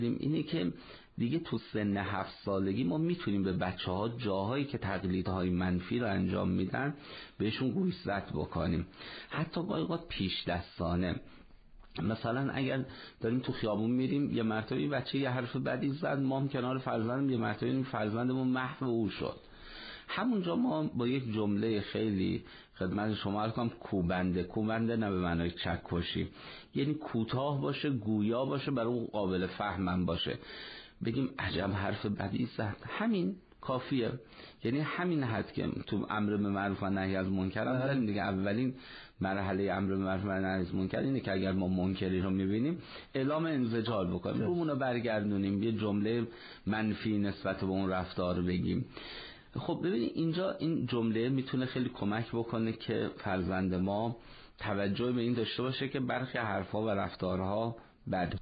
اینه که دیگه تو سن 7 سالگی ما میتونیم به بچه‌ها جاهایی که تقلیدهای منفی رو انجام میدن بهشون گوشزد بکنیم، حتی گاهی اوقات پیش دستانه. مثلا اگر داریم تو خیابون میریم، یه مرتبه بچه یه حرف بدی زد، ما هم کنار فرزندم یه مرتبه این فرزندمون محو او شد، همونجا ما با یک جمله خیلی خدمت شما عرض کنم کوبنده نه به معنای چکشی، یعنی کوتاه باشه، گویا باشه، برای اون قابل فهمم باشه، بگیم عجب حرف بدی زد، همین کافیه. یعنی همین حد که تو امر به معروف و نهی از منکر هم داریم دیگه. اولین مرحله امر به معروف و نهی از منکر اینه که اگر ما منکری رو میبینیم اعلام انزجار بکنیم، رومونو برگردونیم، یه جمله منفی نسبت به اون رفتار بگیم. خب ببینید اینجا این جمله میتونه خیلی کمک بکنه که فرزند ما توجه به این داشته باشه که برخی حرفها و رفتارها بد.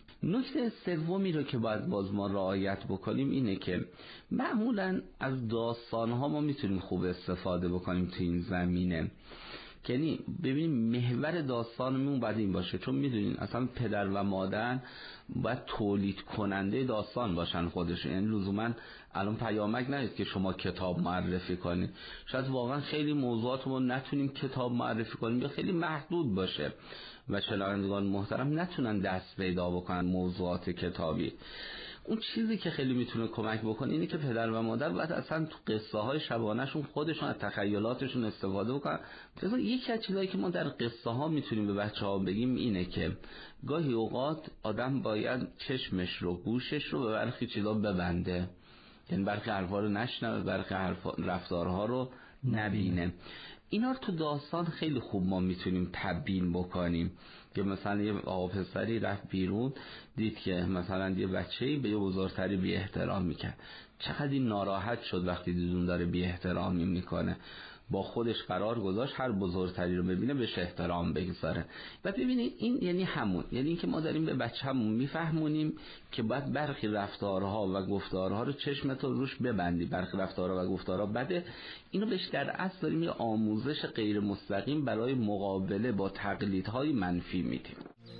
نکته سومی رو که باید باز ما رعایت بکنیم اینه که معمولا از داستانها ما میتونیم خوب استفاده بکنیم تو این زمینه. یعنی ببینیم محور داستانمون باید این باشه، چون میدونین اصلا پدر و مادر باید تولید کننده داستان باشن خودشون. یعنی لزوما الان پیامک ندید که شما کتاب معرفی کنید، شاید واقعا خیلی موضوعات ما نتونیم کتاب معرفی کنیم یا خیلی محدود باشه و شنوندگان محترم نتونن دست پیدا بکنن موضوعات کتابی. اون چیزی که خیلی میتونه کمک بکنه اینه که پدر و مادر باید اصلا تو قصه های شبانه‌شون خودشون از تخیلاتشون استفاده بکنن. مثلا یکی از چیزایی که ما در قصه ها میتونیم به بچه‌ها بگیم اینه که گاهی اوقات آدم باید چشمش رو، گوشش رو به برخی چیزا ببنده، یعنی برخی حرفا رو نشنوه، برخی رفتارها رو نبینه. اینا رو تو داستان خیلی خوب ما میتونیم تبیین بکنیم که مثلا یه آقا پسری رفت بیرون، دید که مثلا یه بچه‌ای به یه بزرگتری بی احترام میکنه، چقدر این ناراحت شد وقتی دیدون داره بی احترامی میکنه، با خودش قرار گذاشت هر بزرگتری رو ببینه بهش احترام بگذاره. و ببینید این یعنی همون، یعنی اینکه ما داریم به بچه‌مون میفهمونیم که باید برخی رفتارها و گفتارها رو چشمت رو روش ببندی، برخی رفتارها و گفتارها بده، اینو بهش در اصل داریم یه آموزش غیر مستقیم برای مقابله با تقلیدهای منفی میدیم.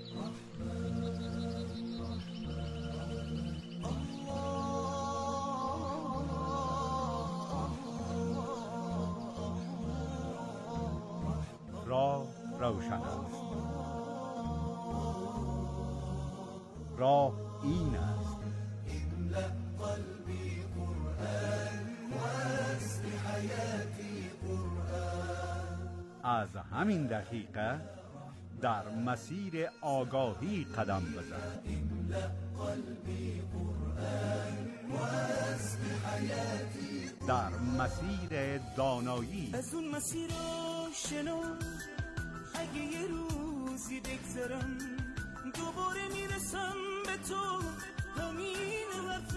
راه روشن است، راه این است. املأ قلبی قرآن واسق حیاتی قرآن. از همین دقیقه در مسیر آگاهی قدم بزن. املأ قلبی قرآن واسق حیاتی، در مسیر دانایی، از اون مسیر آشنا اگه یه روزی بگذرم دوباره میرسم به تو، همین حرف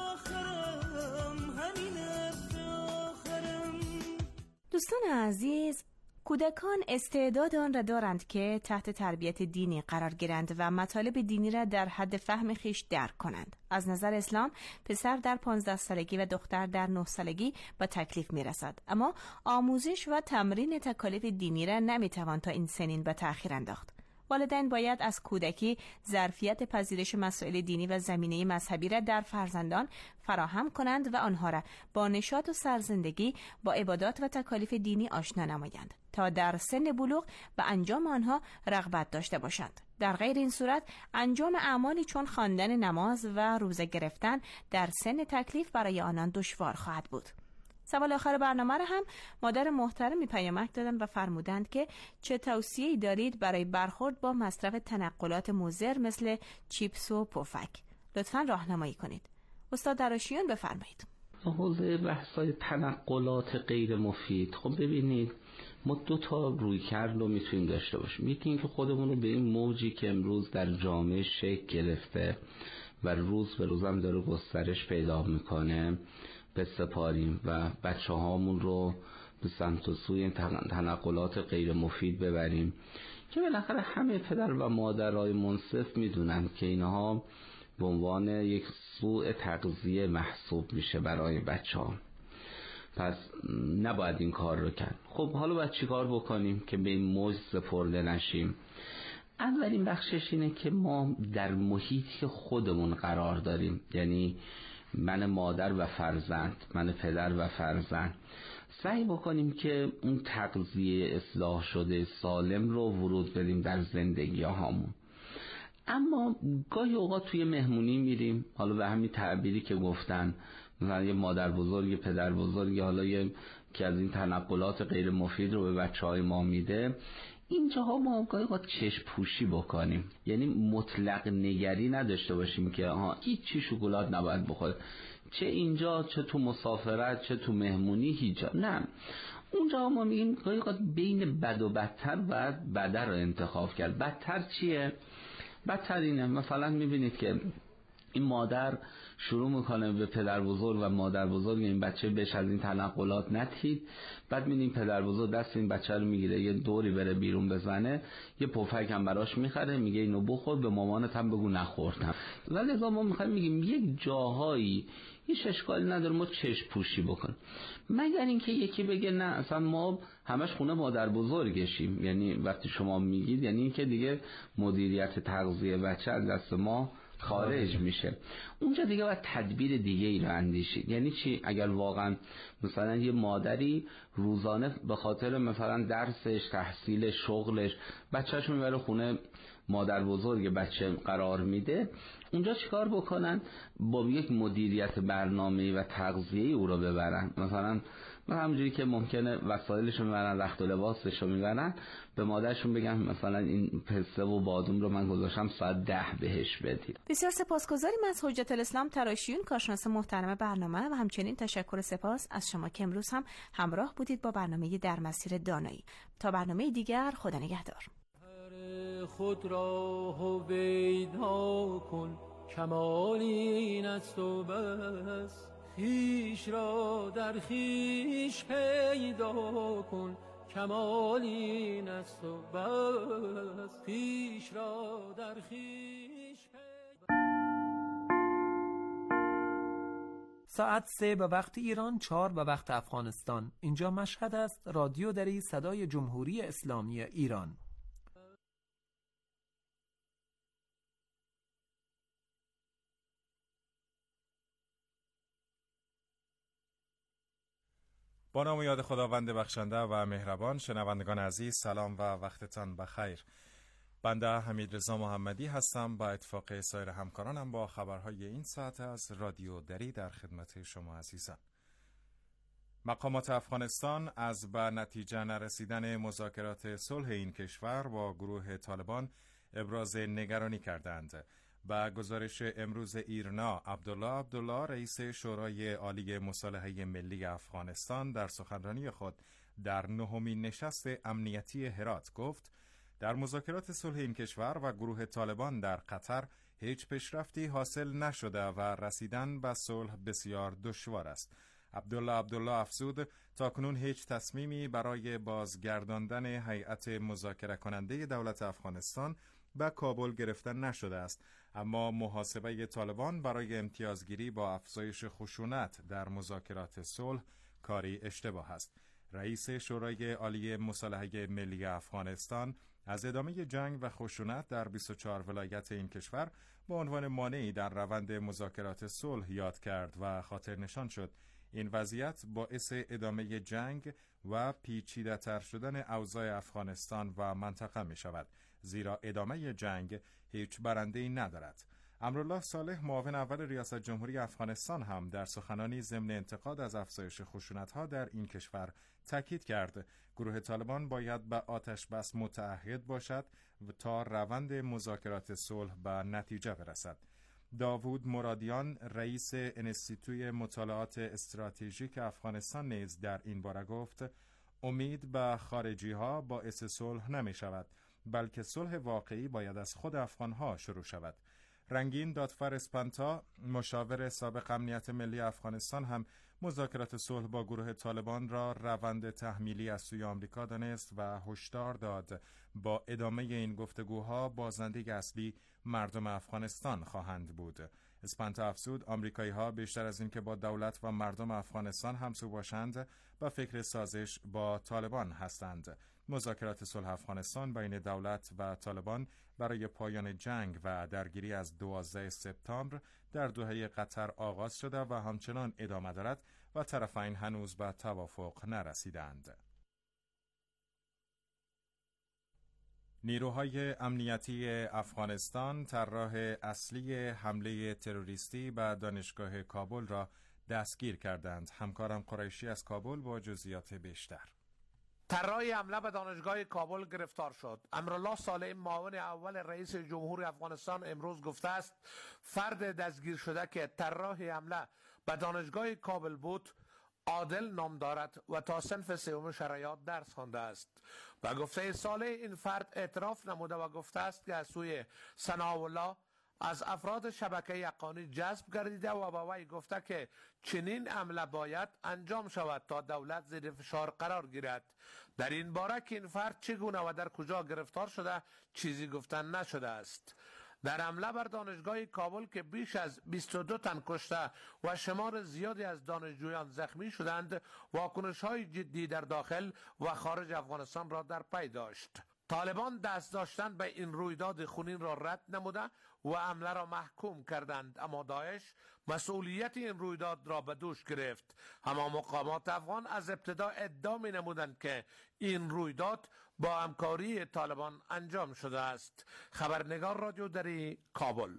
آخرم، همین حرف آخرم. دوستان عزیز، کودکان استعداد آن را دارند که تحت تربیت دینی قرار گیرند و مطالب دینی را در حد فهم خیش درک کنند. از نظر اسلام پسر در 15 سالگی و دختر در 9 سالگی به تکلیف میرسد، اما آموزش و تمرین تکالیف دینی را نمیتوان تا این سنین به تأخیر انداخت. والدین باید از کودکی ظرفیت پذیرش مسائل دینی و زمینه مذهبی را در فرزندان فراهم کنند و آنها را با نشاط و سرزندگی با عبادات و تکالیف دینی آشنا نمایند تا در سن بلوغ و انجام آنها رغبت داشته باشند. در غیر این صورت انجام اعمالی چون خواندن نماز و روزه گرفتن در سن تکلیف برای آنان دشوار خواهد بود. سوال آخر برنامه را هم مادر محترمی پیامک دادن و فرمودند که چه توصیه‌ای دارید برای برخورد با مصرف تنقلات مضر مثل چیپس و پفک؟ لطفاً راهنمایی کنید. استاد دراشیان بفرمایید. حوزه بحث‌های تنقلات غیر مفید، خب ببینید ما 2 تا رویکرد رو میتونیم داشته باشیم. یکی این که خودمون رو به این موجی که امروز در جامعه شکل گرفته و روز به روز هم داره گسترش پیدا میکنه بسپاریم و بچه هامون رو به سمت و سوی تنقلات غیر مفید ببریم که بالاخره همه پدر و مادرای منصف میدونن که اینها به عنوان یک سوء تغذیه محسوب میشه برای بچه ها، پس نباید این کار رو کرد. خب حالا باید چی کار بکنیم که به این موج سپرده نشیم؟ اولین بخشش اینه که ما در محیطی خودمون قرار داریم، یعنی من مادر و فرزند، من پدر و فرزند، سعی بکنیم که اون تغذیه اصلاح شده سالم رو ورود بدیم در زندگی هامون. اما گاهی اوقات توی مهمونی میریم، حالا به همین تعبیری که گفتن، مثلا یه مادر بزرگ، یه پدر بزرگ، حالا یه که از این تنقلات غیر مفید رو به بچهای ما میده، اینجاها ما گاهی اوقات چشم پوشی بکنیم، یعنی مطلق نگری نداشته باشیم که هیچی شکلات نباید بخوره، چه اینجا چه تو مسافرت چه تو مهمونی هیچ. نه، اونجا ما میگیم گاهی اوقات بین بد و بدتر باید بدتر رو انتخاب کرد. بدتر چیه؟ بدتر اینه مثلا میبینید که این مادر شروع میکنه به پدر بزرگ و مادر بزرگ این بچه بهش از این تنقلات ندید، بعد میبینیم پدر بزرگ دست این بچه رو میگیره یه دوری بره بیرون بزنه، یه پفک هم براش میخره، میگه اینو بخور، به مامانت هم بگو نخوردم. ولی لذا ما میخوایم میگیم یک جاهایی هیچ اشکالی نداره ما چشم پوشی بکن، مگر اینکه یکی بگه نه اصلا ما همش خونه مادر بزرگشیم، یعنی وقتی شما میگید یعنی اینکه دیگه مدیریت تغذیه بچه از دست ما خارج میشه. اونجا دیگه باید تدبیر دیگه ای رو اندیشید. یعنی چی؟ اگر واقعا مثلا یه مادری روزانه به خاطر مثلا درسش، تحصیل، شغلش بچه‌ش میبره خونه مادر بزرگ بچه قرار میده، اونجا چیکار بکنن؟ با یک مدیریت برنامه‌ای و تغذیه‌ای او رو ببرن. مثلا همونجوری که ممکنه وسایلشو میبرن، رخت و لباسشو میبرن، به مادرشون بگن مثلا این پسته و بادوم رو من گذاشتم ساعت 10 بهش بدید. بسیار سپاسگزاریم از حجت الاسلام تراشیون، کارشناس محترم برنامه، و همچنین تشکر و سپاس از شما که امروز هم همراه بودید با برنامه در مسیر دانایی. تا برنامه دیگر، خدا نگهدار. خود را هویدا کن، کمال این است و بس، خویش را در خویش پیدا کن، کمال این است و بس، خویش را در خویش پیدا. ساعت 3 به وقت ایران، 4 به وقت افغانستان. اینجا مشهد است، رادیو دری صدای جمهوری اسلامی ایران. با نام و یاد خداوند بخشنده و مهربان. شنوندگان عزیز، سلام و وقتتان بخیر. بنده حمیدرضا محمدی هستم. با اتفاق سایر همکارانم با خبرهای این ساعت از رادیو دری در خدمت شما عزیزان. مقامات افغانستان از به نتیجه نرسیدن مذاکرات صلح این کشور با گروه طالبان ابراز نگرانی کردند. با گزارش امروز ایرنا، عبدالله رئیس شورای عالی مصالحه ملی افغانستان در سخنرانی خود در 9مین نشست امنیتی هرات گفت در مذاکرات صلح این کشور و گروه طالبان در قطر هیچ پیشرفتی حاصل نشده و رسیدن به صلح بسیار دشوار است. عبدالله افزود تاکنون هیچ تصمیمی برای بازگرداندن هیئت مذاکره کننده دولت افغانستان به کابل گرفته نشده است، اما محاسبه طالبان برای امتیازگیری با افزایش خشونت در مذاکرات صلح کاری اشتباه است. رئیس شورای عالی مصالحه ملی افغانستان از ادامه جنگ و خشونت در 24 ولایت این کشور به عنوان مانعی در روند مذاکرات صلح یاد کرد و خاطر نشان شد این وضعیت باعث ادامه جنگ و پیچیده‌تر شدن اوضاع افغانستان و منطقه می شود، زیرا ادامه جنگ هیچ برنده‌ای ندارد. امرالله صالح، معاون اول ریاست جمهوری افغانستان، هم در سخنانی ضمن انتقاد از افزایش خشونت‌ها در این کشور تاکید کرد گروه طالبان باید به آتش بس متعهد باشد و تا روند مذاکرات صلح به نتیجه برسد. داوود مرادیان، رئیس انستیتوی مطالعات استراتژیک افغانستان، نیز در این باره گفت امید به خارجی ها باعث صلح نمی شود، بلکه صلح واقعی باید از خود افغان ها شروع شود. رنگین دادفر اسپانتا، مشاور سابق امنیت ملی افغانستان، هم مذاکرات صلح با گروه طالبان را روند تحمیلی از سوی آمریکا دانست و هشدار داد با ادامه این گفتگوها بازنده اصلی مردم افغانستان خواهند بود. اسپانتا افزود آمریکایی ها بیشتر از این که با دولت و مردم افغانستان همسو باشند به فکر سازش با طالبان هستند. مذاکرات صلح افغانستان بین دولت و طالبان برای پایان جنگ و درگیری از 12 سپتامبر در دوحه قطر آغاز شده و همچنان ادامه دارد و طرفین هنوز به توافق نرسیدند. نیروهای امنیتی افغانستان طراح اصلی حمله تروریستی به دانشگاه کابل را دستگیر کردند. همکارم قریشی از کابل با جزئیات بیشتر. طراح حمله به دانشگاه کابل گرفتار شد. امرالله صالح، معاون اول رئیس جمهور افغانستان، امروز گفته است فرد دستگیر شده که طراح حمله به دانشگاه کابل بود عادل نام دارد و تا صنف سوم شرایط درس خوانده است. و گفته صالح این فرد اعتراف نموده و گفته است که از سوی ثناءالله از افراد شبکه حقانی جذب گردیده و با وی گفته که چنین عمل باید انجام شود تا دولت زیر فشار قرار گیرد. در این باره که این فرد چگونه و در کجا گرفتار شده چیزی گفتن نشده است. در حمله بر دانشگاه کابل که بیش از 22 تن کشته و شمار زیادی از دانشجویان زخمی شدند، واکنش‌های جدی در داخل و خارج افغانستان را در پی داشت. طالبان دست داشتن به این رویداد خونین را رد نموده و حمله را محکوم کردند، اما داعش مسئولیت این رویداد را به دوش گرفت. اما مقامات افغان از ابتدا ادعا می نمودند که این رویداد با همکاری طالبان انجام شده است. خبرنگار رادیو دری کابل.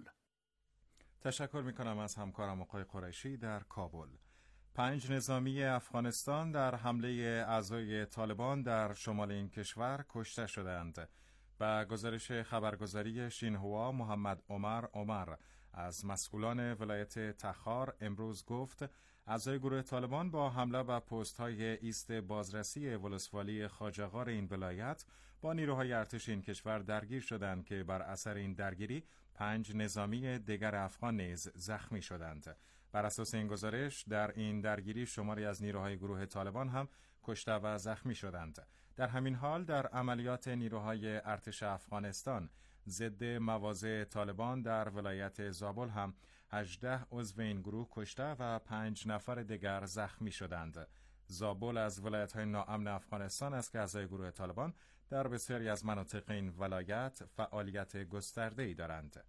تشکر می کنم از همکارم آقای قریشی در کابل. 5 نظامی افغانستان در حمله اعضای طالبان در شمال این کشور کشته شدند. با گزارش خبرگزاری شینهوا، محمد عمر از مسئولان ولایت تخار امروز گفت اعضای گروه طالبان با حمله به پست‌های ایست بازرسی ولسوالی خواجه‌غار این ولایت با نیروهای ارتش این کشور درگیر شدند که بر اثر این درگیری 5 نظامی دیگر افغان نیز زخمی شدند. بر اساس این گزارش در این درگیری شماری از نیروهای گروه طالبان هم کشته و زخمی شدند. در همین حال در عملیات نیروهای ارتش افغانستان ضد مواضع طالبان در ولایت زابل هم 18 عضو این گروه کشته و 5 نفر دیگر زخمی شدند. زابل از ولایت‌های ناامن افغانستان است که اعضای گروه طالبان در بسیاری از مناطق این ولایت فعالیت گسترده‌ای دارند.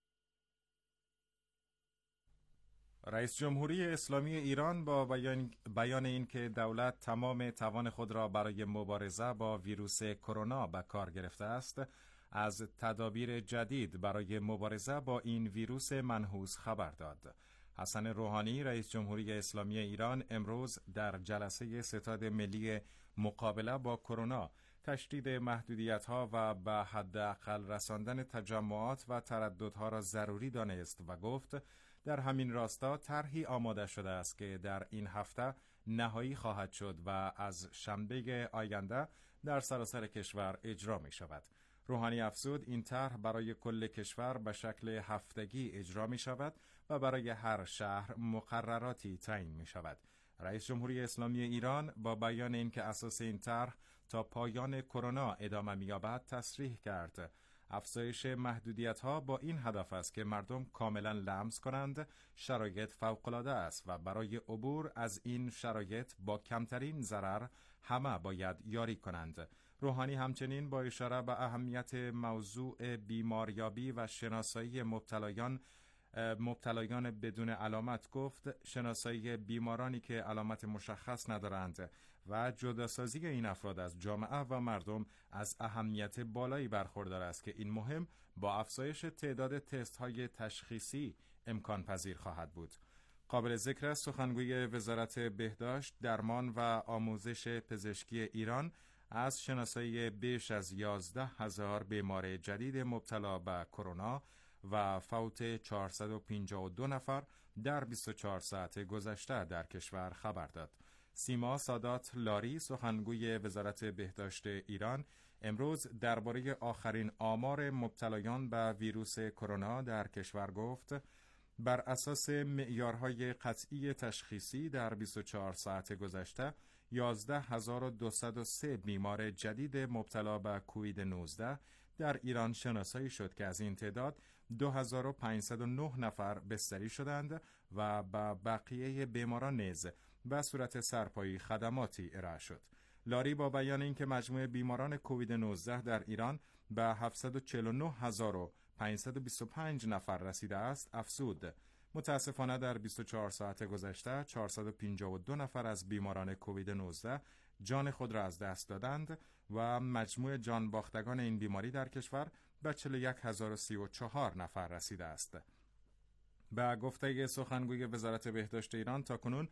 رئیس جمهوری اسلامی ایران با بیان این که دولت تمام توان خود را برای مبارزه با ویروس کرونا به کار گرفته است، از تدابیر جدید برای مبارزه با این ویروس منحوس خبر داد. حسن روحانی، رئیس جمهوری اسلامی ایران، امروز در جلسه ستاد ملی مقابله با کرونا تشدید محدودیت‌ها و به حداقل رساندن تجمعات و ترددها را ضروری دانست و گفت در همین راستا طرحی آماده شده است که در این هفته نهایی خواهد شد و از شنبه آینده در سراسر کشور اجرا می شود. روحانی افزود این طرح برای کل کشور به شکل هفتگی اجرا می شود و برای هر شهر مقرراتی تعیین می شود. رئیس جمهوری اسلامی ایران با بیان اینکه اساس این طرح تا پایان کرونا ادامه می یابد تصریح کرد افزایش محدودیت‌ها با این هدف است که مردم کاملا لمس کنند شرایط فوق‌العاده است و برای عبور از این شرایط با کمترین ضرر همه باید یاری کنند. روحانی همچنین با اشاره به اهمیت موضوع بیماریابی و شناسایی مبتلایان بدون علامت گفت شناسایی بیمارانی که علامت مشخص ندارند و جداسازی این افراد از جامعه و مردم از اهمیت بالایی برخوردار است که این مهم با افزایش تعداد تست‌های تشخیصی امکان پذیر خواهد بود. قابل ذکر است سخنگوی وزارت بهداشت، درمان و آموزش پزشکی ایران از شناسایی بیش از 11,000 بیمار جدید مبتلا به کرونا و فوت 452 نفر در 24 ساعت گذشته در کشور خبر داد. سیما سادات لاری، سخنگوی وزارت بهداشت ایران، امروز درباره آخرین آمار مبتلایان به ویروس کرونا در کشور گفت بر اساس معیارهای قطعی تشخیصی در 24 ساعت گذشته 11,203 بیمار جدید مبتلا به کووید 19 در ایران شناسایی شد که از این تعداد 2,509 نفر بستری شدند و به بقیه بیماران نیز به صورت سرپایی خدماتی ارائه شد. لاری با بیان اینکه مجموع بیماران کووید 19 در ایران به 749,525 نفر رسیده است، افزود: متاسفانه در 24 ساعت گذشته 452 نفر از بیماران کووید 19 جان خود را از دست دادند و مجموع جان باختگان این بیماری در کشور به 41,034 نفر رسیده است. به گفته سخنگوی وزارت بهداشت ایران، تاکنون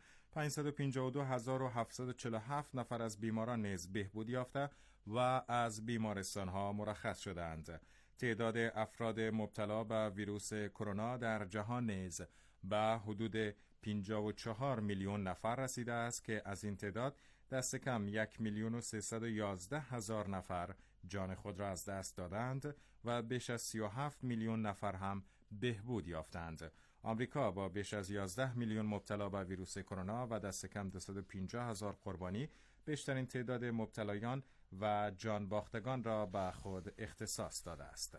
552,747 نفر از بیماران نیز بهبود یافته و از بیمارستان‌ها مرخص شدند. تعداد افراد مبتلا به ویروس کرونا در جهان نیز به حدود 54 میلیون نفر رسیده است که از این تعداد دست کم 1,311,000 نفر جان خود را از دست دادند و بیش از 37 میلیون نفر هم بهبود یافتند. آمریکا با بیش از 11 میلیون مبتلا به ویروس کرونا و دست کم 250,000 قربانی بیشترین تعداد مبتلایان و جان باختگان را به خود اختصاص داده است.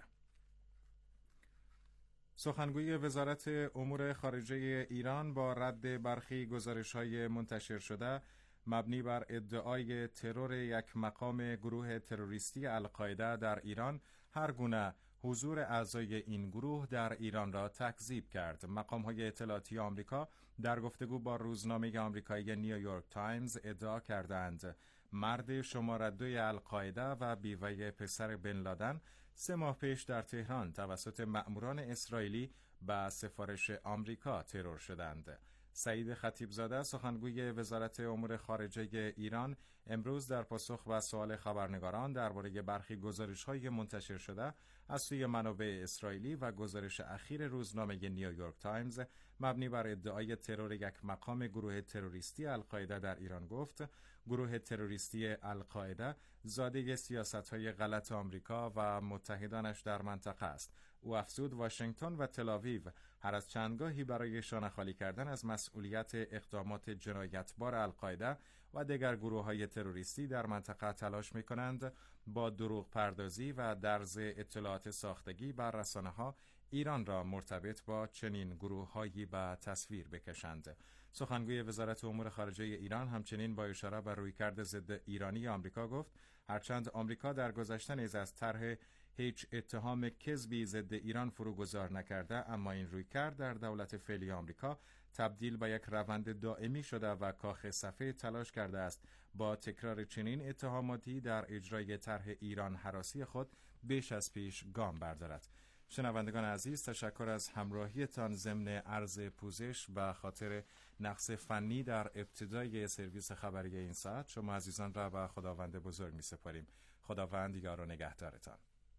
سخنگوی وزارت امور خارجه ایران با رد برخی گزارش‌های منتشر شده مبنی بر ادعای ترور یک مقام گروه تروریستی القاعده در ایران هر گونه حضور اعضای این گروه در ایران را تکذیب کرد. مقام‌های اطلاعاتی آمریکا در گفتگو با روزنامه آمریکایی نیویورک تایمز ادعا کردند مرد شماره 2 القاعده و بیوه پسر بن لادن 3 ماه پیش در تهران توسط مأموران اسرائیلی به سفارش آمریکا ترور شدند. سعید خطیبزاده سخنگوی وزارت امور خارجه ایران امروز در پاسخ به سوال خبرنگاران درباره برخی گزارش‌های منتشر شده از سوی منابع اسرائیلی و گزارش اخیر روزنامه نیویورک تایمز مبنی بر ادعای ترور یک مقام گروه تروریستی القاعده در ایران گفت: گروه تروریستی القاعده زاده سیاست‌های غلط آمریکا و متحدانش در منطقه است. او افزود واشنگتن و تل‌آویو هر از چندگاهی برای شانه خالی کردن از مسئولیت اقدامات جنایتبار القاعده و دیگر گروه‌های تروریستی در منطقه تلاش می‌کنند با دروغ پردازی و درز اطلاعات ساختگی بر رسانه‌ها ایران را مرتبط با چنین گروه‌هایی به تصویر بکشند. سخنگوی وزارت امور خارجه ایران همچنین با اشاره به رویکرد ضد ایرانی آمریکا گفت هرچند آمریکا در گذشته نیز از طرح هیچ اتهام کذبی ضد ایران فروگذار نکرده، اما این رویکرد در دولت فعلی آمریکا تبدیل به یک روند دائمی شده و کاخ صفحه تلاش کرده است با تکرار چنین اتهاماتی در اجرای طرح ایران هراسی خود بیش از پیش گام بردارد. شنوندگان عزیز، تشکر از همراهیتان ضمن عرض پوزش به خاطر نقص فنی در ابتدای سرویس خبری این ساعت. شما عزیزان را به خداوند بزرگ می سپاریم. خداوند یار و نگهدارتان.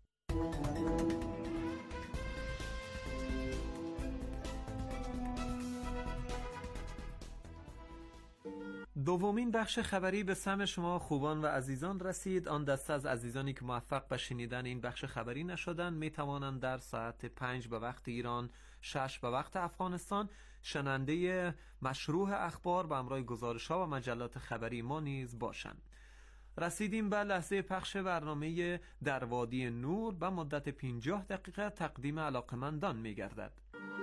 دومین بخش خبری به سمع شما خوبان و عزیزان رسید. آن دسته از عزیزانی که موفق به شنیدن این بخش خبری نشدند می توانند در ساعت 5 به وقت ایران، 6 به وقت افغانستان شنونده مشروح اخبار به همراه گزارش‌ها و مجلات خبری ما نیز باشند. رسیدیم به لحظه پخش برنامه در وادی نور. به مدت 50 دقیقه تقدیم علاقمندان می گردد.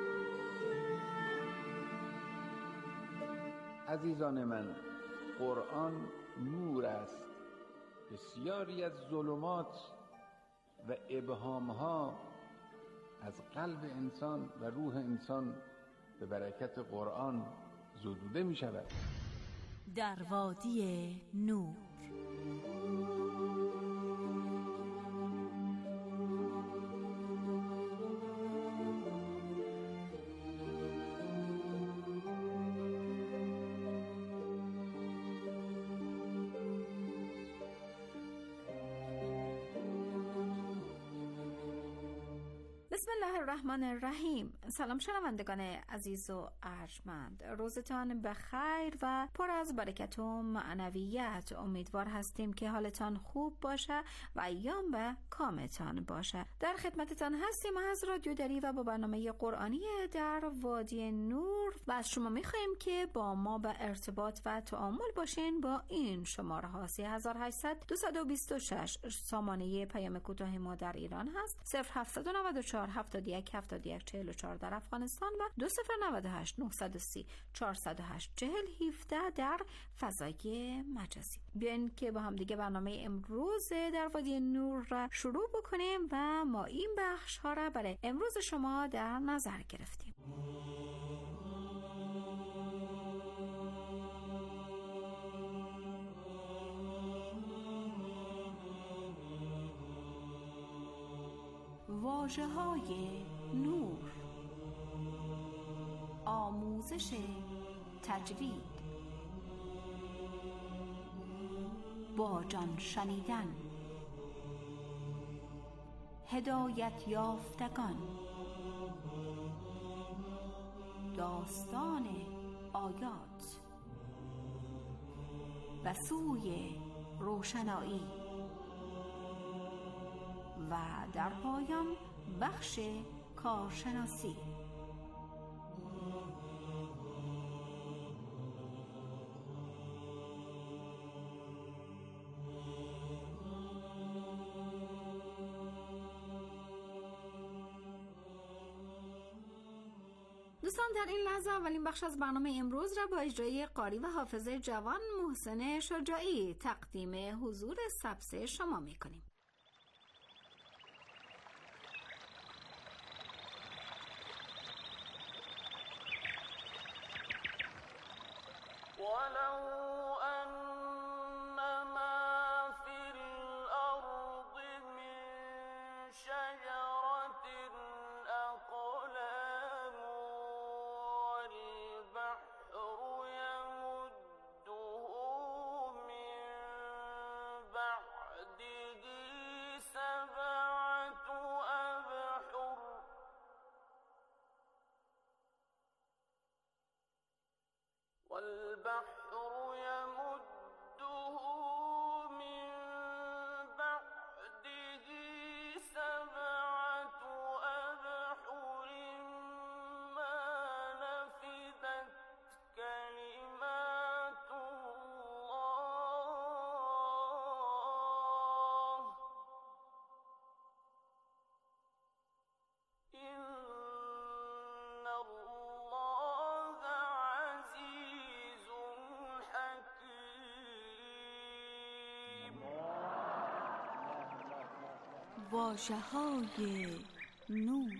عزیزان من، قرآن نور است. بسیاری از ظلمات و ابهامها از قلب انسان و روح انسان به برکت قرآن زدوده می شود. در وادی نور. بسم الله الرحمن الرحیم. سلام شنوندگان عزیز و ارجمند، روزتان بخیر و پر از برکت و معنویت. امیدوار هستیم که حالتان خوب باشه و ایام به کامتان باشه. در خدمتتان هستیم از رادیو دری و با برنامه قرآنی در وادی نور و از شما میخواهیم که با ما به ارتباط و تعامل باشین با این شماره ها: 3800 226 سامانه پیام کوتاه ما در ایران هست، 0794 71 71 44 در افغانستان و 2098 930 408 40 17 در فضای مجازی. بیاین که با هم دیگه برنامه امروز در وادی نور را شروع بکنیم و ما این بخش ها را برای امروز شما در نظر گرفتیم. واژه‌های نور، آموزش تجوید، با جان شنیدن، هدایت یافتگان، داستان آیات و سوی روشنایی و در پایان بخش کارشناسی. دوستان در این لحظه اولین بخش از برنامه امروز را با اجرای قاری و حافظ جوان محسن شجاعی تقدیم حضور سبز شما می‌کنیم. واژه‌های نور.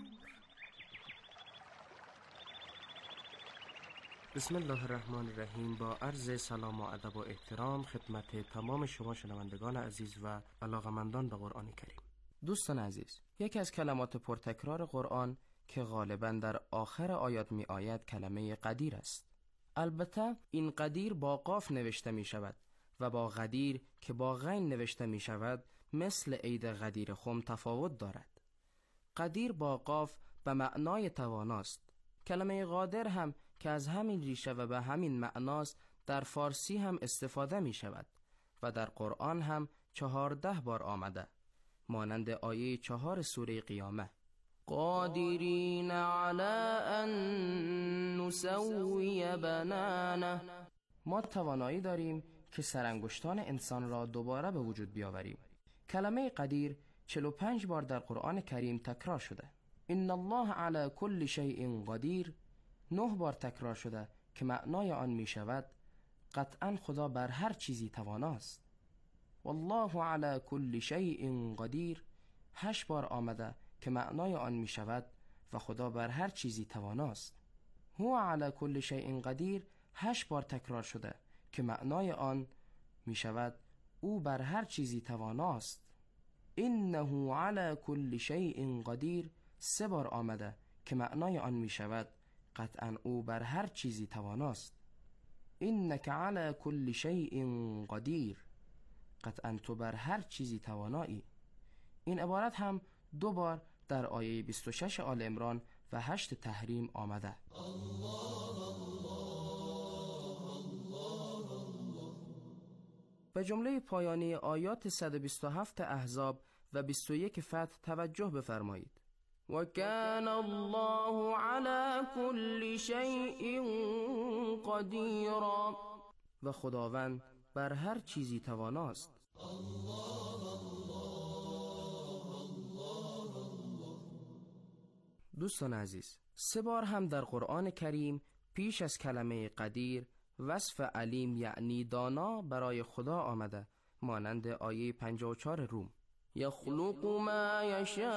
بسم الله الرحمن الرحیم. با عرض سلام و ادب و احترام خدمت تمام شما شنوندگان عزیز و علاقمندان به قرآن کریم. دوستان عزیز، یکی از کلمات پرتکرار قرآن که غالباً در آخر آیات می آید کلمه قدیر است. البته این قدیر با قاف نوشته می شود و با قدیر که با غین نوشته می شود مثل عید غدیر خم تفاوت دارد. قدیر با قاف به معنای تواناست. کلمه قادر هم که از همین ریشه و به همین معناست در فارسی هم استفاده می شود و در قرآن هم 14 بار آمده، مانند آیه 4 سوره قیامه: قادرین علی ان نسوی بنانه. ما توانایی داریم که سرانگشتان انسان را دوباره به وجود بیاوریم. کلمه قدیر 45 بار در قرآن کریم تکرار شده. ان الله علی کل شیء قدیر 9 بار تکرار شده که معنای آن می شود قطعا خدا بر هر چیزی تواناست. والله علی کل شیء قدیر 8 بار آمده که معنای آن می شود و خدا بر هر چیزی تواناست. هو علی کل شیء قدیر 8 بار تکرار شده که معنای آن می شود او بر هر چیزی تواناست. انه علی کل شیء قدیر 3 بار آمده که معنای آن می شود قطعا او بر هر چیزی تواناست. انک علی کل شیء قدیر، قطعا تو بر هر چیزی توانایی. این عبارت هم 2 بار در آیه 26 آل عمران و 8 تحریم آمده. به جمله پایانی آیات 127 احزاب و 21 فتح توجه بفرمایید. و کان الله علی کل شیء قدیرا، و خداوند بر هر چیزی تواناست. دوستان عزیز، 3 بار هم در قرآن کریم پیش از کلمه قدیر وصف علیم یعنی دانا برای خدا آمده، مانند آیه 54 روم: یخلق ما یشاء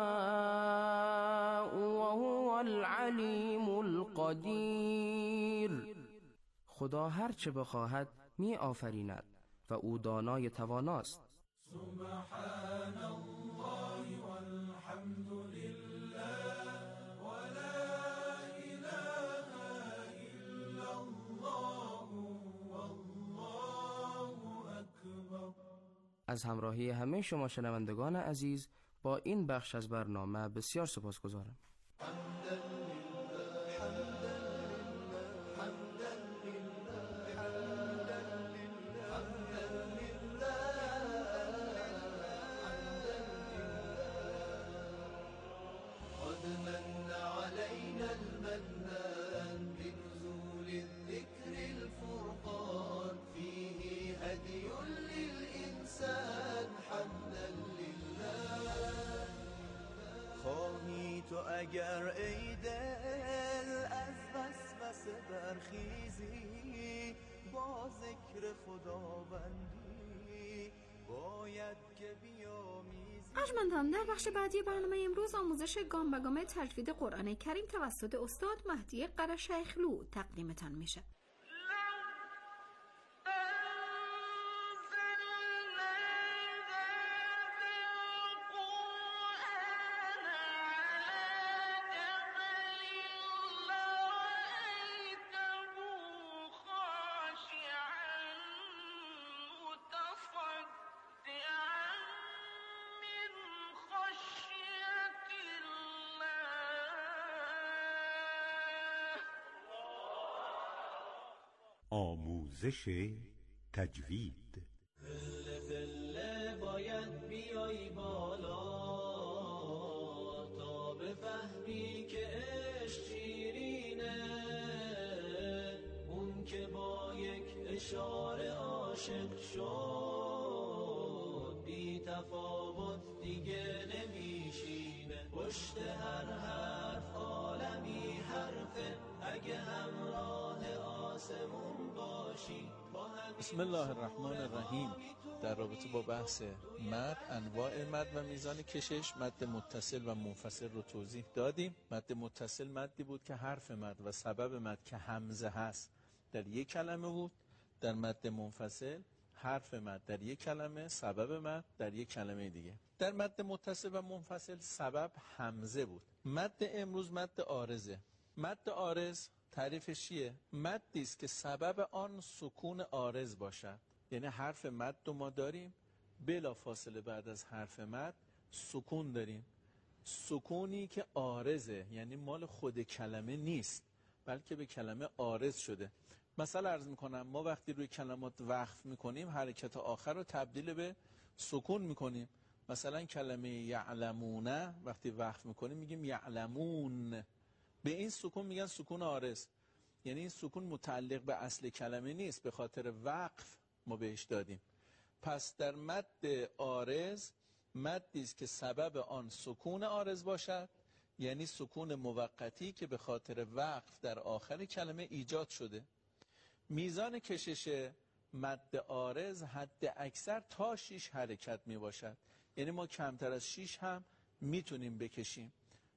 و هو العلیم القدیر. خدا هر چه بخواهد می آفریند و او دانای تواناست. سبحان الله والحمد لله ولا اله الا الله والله اکبر. از همراهی همه شما شنوندگان عزیز با این بخش از برنامه بسیار سپاسگزارم. خواهی تو اگر ای دل از وسوسه برخیزی، با ذکر خداوندی باید که بیامیزی. ارجمندان، در بخش بعدی برنامه امروز آموزش گام به گام تجوید قرآن کریم توسط استاد مهدی قره‌شیخلو تقدیمتان میشه. آموزش تجوید. پله پله باید بیایی بالا تا بفهمی که عشق شیرینه، اون که با یک اشاره عاشق شد بی تفاوت دیگه نمیشینه. پشت هر حرف عالمی حرفه، اگه همراه آسمون باشی. بسم الله الرحمن الرحیم. در رابطه با بحث مد، انواع مد و میزان کشش، مد متصل و منفصل رو توضیح دادیم. مد متصل مدی بود که حرف مد و سبب مد که همزه هست در یک کلمه بود. در مد منفصل حرف مد در یک کلمه، سبب مد در یک کلمه دیگه. در مد متصل و منفصل سبب همزه بود. مد امروز مد عارضه. مد عارض تعریفش چیه؟ مدی است که سبب آن سکون عارض باشد. یعنی حرف مد رو ما داریم، بلا فاصله بعد از حرف مد سکون داریم. سکونی که عارضه، یعنی مال خود کلمه نیست بلکه به کلمه عارض شده. مثلا عرض میکنم، ما وقتی روی کلمات وقف میکنیم حرکت آخر رو تبدیل به سکون میکنیم. مثلا کلمه یعلمونه وقتی وقف میکنیم میگیم یعلمون، به این سکون میگن سکون عارض. یعنی این سکون متعلق به اصل کلمه نیست، به خاطر وقف ما بهش دادیم. پس در مد عارض مدی است که سبب آن سکون عارض باشد، یعنی سکون موقتی که به خاطر وقف در آخر کلمه ایجاد شده. میزان کشش مد عارض حد اکثر تا 6 حرکت می باشد. یعنی ما کمتر از 6 هم میتونیم بکشیم.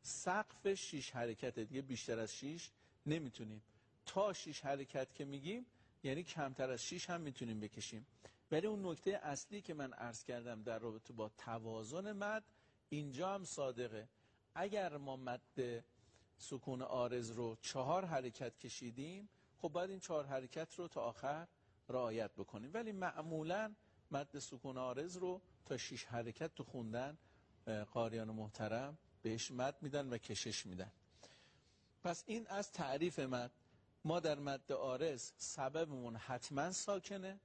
سقف 6 حرکت دیگه، بیشتر از 6 نمیتونیم. تا 6 حرکت که میگیم یعنی کمتر از 6 هم میتونیم بکشیم. ولی اون نکته اصلی که من عرض کردم در رابطه با توازن مد اینجا هم صادقه. اگر ما مد سکون عارض رو 4 حرکت کشیدیم، خب باید این 4 حرکت رو تا آخر رعایت بکنیم. ولی معمولا مد سکون عارض رو تا 6 حرکت تو خوندن قاریان محترم بهش مد میدن و کشش میدن. پس این از تعریف مد. ما در مد عارض سببمون حتما ساکنه.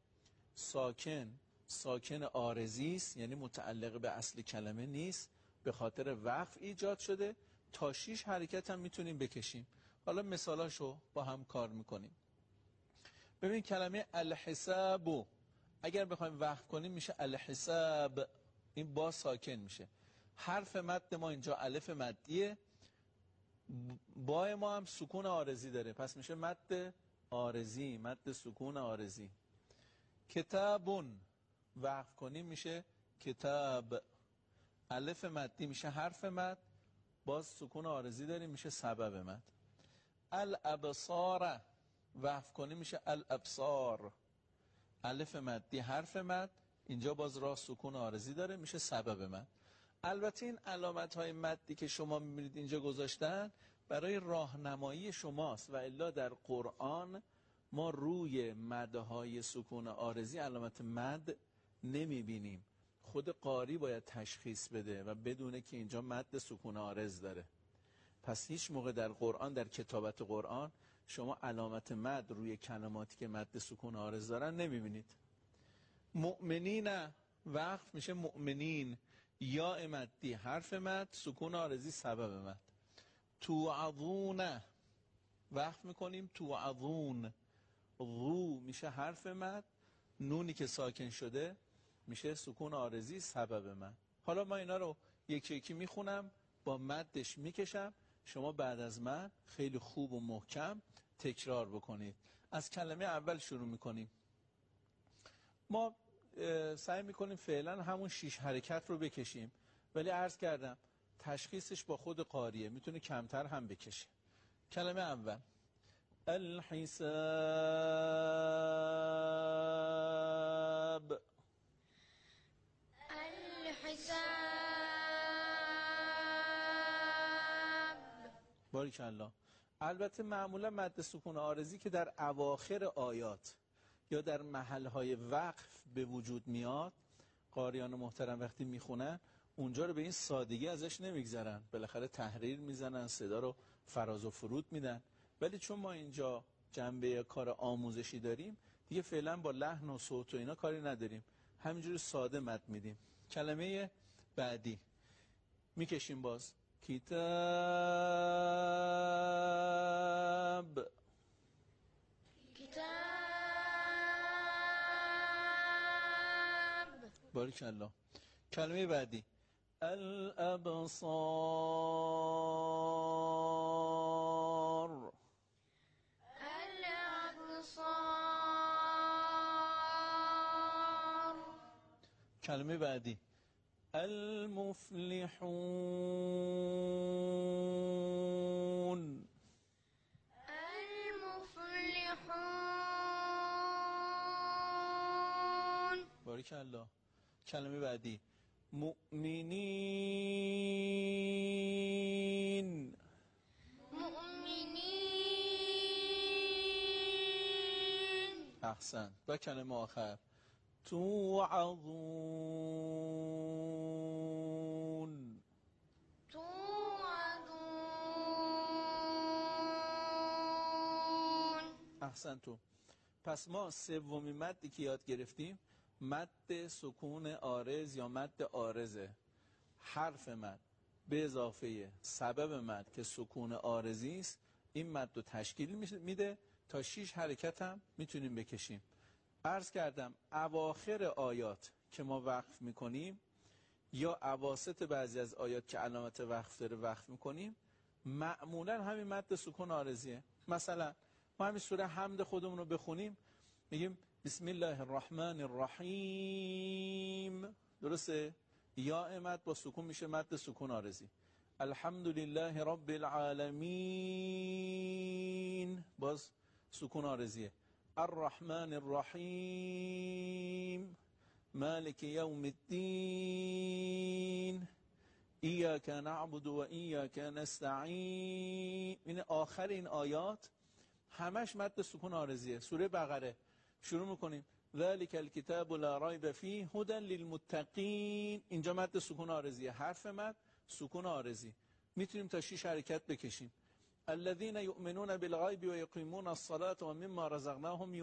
ساکن عارضی است، یعنی متعلق به اصل کلمه نیست، به خاطر وقف ایجاد شده. تا 6 حرکت هم میتونیم بکشیم. حالا مثالاشو با هم کار میکنیم. ببین کلمه الحساب اگر بخوایم وقف کنیم میشه الحساب، این با ساکن میشه. حرف مد ما اینجا الف مدیه، با ما هم سکون عارضی داره، پس میشه مد عارضی، مد سکون عارضی. کتابون وقف کنیم میشه کتاب. الف مدی میشه حرف مد، باز سکون عارضی داریم میشه سبب مد. الابصار وقف کنیم میشه الابصار. الف مدی حرف مد، اینجا باز راه سکون عارضی داره میشه سبب مد. البته این علامت های مدی که شما میبینید اینجا گذاشتن برای راهنمایی شماست و الا در قرآن ما روی مدهای سکون عارضی علامت مد نمیبینیم. خود قاری باید تشخیص بده و بدونه که اینجا مد سکون عارض داره. پس هیچ موقع در قرآن، در کتابت قرآن، شما علامت مد روی کلماتی که مد سکون عارض دارن نمیبینید. مؤمنین وقف میشه مؤمنین، یا مدی حرف مد، سکون عارضی سبب مد. توعظون وقف میکنیم توعظون، غو میشه حرف مد، نونی که ساکن شده میشه سکون عارضی سبب مد. حالا ما اینا رو یکی یکی میخونم، با مدش میکشم، شما بعد از من خیلی خوب و محکم تکرار بکنید. از کلمه اول شروع میکنیم. ما سعی میکنیم فعلا همون 6 حرکت رو بکشیم، ولی عرض کردم تشخیصش با خود قاریه، میتونه کمتر هم بکشه. کلمه اول الحساب. باریکالله. البته معمولا مد سکون عارضی که در اواخر آیات یا در محلهای وقف به وجود میاد، قاریان محترم وقتی میخونن اونجا رو به این سادگی ازش نمیگذرن، بالاخره تحریر میزنن، صدا رو فراز و فرود میدن. ولی چون ما اینجا جنبه کار آموزشی داریم دیگه فعلا با لحن و صوت و اینا کاری نداریم، همینجوری ساده مد میدیم. کلمه بعدی میکشیم باز کتاب. باریکالله. کلمه بعدی الابصار. کلمه بعدی المفلحون. باریکالله. کلمه بعدی مؤمنین. احسن. و کلمه آخر توعظون. احسن تو. پس ما سومین مدی که یاد گرفتیم مد سکون عارض یا مد عارضه، حرف مد به اضافه سبب مد که سکون عارضی است، این مد رو تشکیل میده. تا 6 حرکت هم میتونیم بکشیم. عرض کردم اواخر آیات که ما وقف میکنیم یا اواسط بعضی از آیات که علامت وقف داره وقف میکنیم، معمولا همین مد سکون عارضیه. مثلا ما همین سوره حمد خودمون رو بخونیم، میگیم بسم الله الرحمن الرحیم، درسته؟ یا مد با سکون میشه مد سکون عارضی. الحمدلله رب العالمین، باز سکون عارضیه. الرحمن الرحیم مالک یوم الدین ایاک نعبد و ایاک نستعین. این آخر این آیات همش مد سکون عارضیه. سوره بقره شروع میکنیم ذالک الکتاب لا ریب فیه هدی للمتقین، اینجا مد سکون عارضیه، حرف مد سکون عارضی. میتونیم تا 6 حرکت بکشیم. الذين يؤمنون بالغیب و یقیمون الصلاة و مما رزقناهم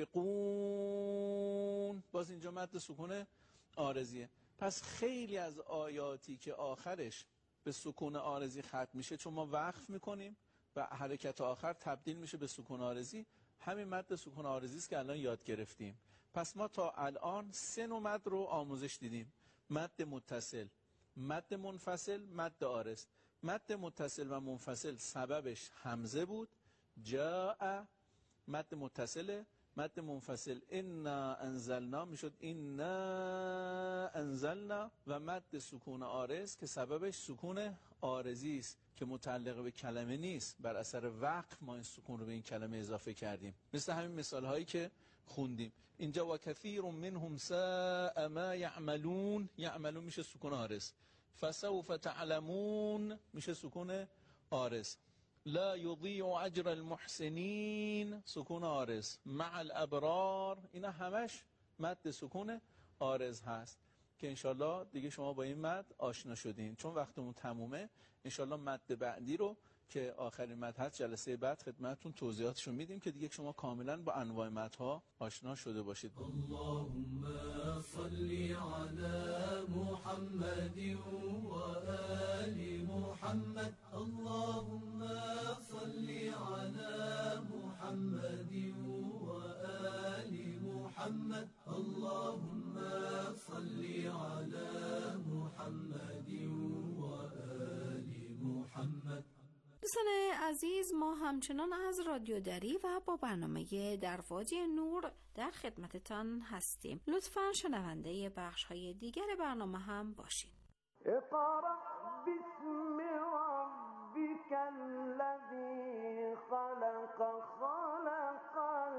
ينفقون، باز اینجا مد سکون عارضیه. پس خیلی از آیاتی که آخرش به سکون عارضی ختم میشه چون ما وقف میکنیم و حرکت آخر تبدیل میشه به سکون عارضی، همین مد سکون عارضی است که الان یاد گرفتیم. پس ما تا الان 3 نوع مد رو آموزش دیدیم: مد متصل، مد منفصل، مد عارض. مد متصل و منفصل سببش همزه بود. جاء مد متصله، مد منفصل انا انزلنا میشد انا انزلنا، و مد سکون عارض که سببش سکون عارضی است که متعلق به کلمه نیست، بر اثر وقف ما این سکون رو به این کلمه اضافه کردیم. مثل همین مثال هایی که خوندیم اینجا، و کثیر منهم ساء ما یعملون، یعملون میشه سکون عارض، فسوف تعلمون میشه سکون عارض، لا یضیع اجر المحسنین سکون عارض، مع الابرار، اینا همش مد سکون عارض هست که انشالله دیگه شما با این مد آشنا شدین. چون وقتمون تمومه، انشالله مد بعدی رو که آخرین مد هست جلسه بعد خدمتتون توضیحاتشو میدیم که دیگه شما کاملا با انواع مدها آشنا شده باشید. اللهم صل على محمد و آل محمد. اللهم صل على محمد و آل محمد. اللهم صل على محمد و آل محمد. دوستان عزیز، ما همچنان از رادیو دری و با برنامه در وادی نور در خدمتتان هستیم. لطفاً شنونده بخش‌های دیگر برنامه هم باشین. اقرأ باسم ربك الذي خلق خلق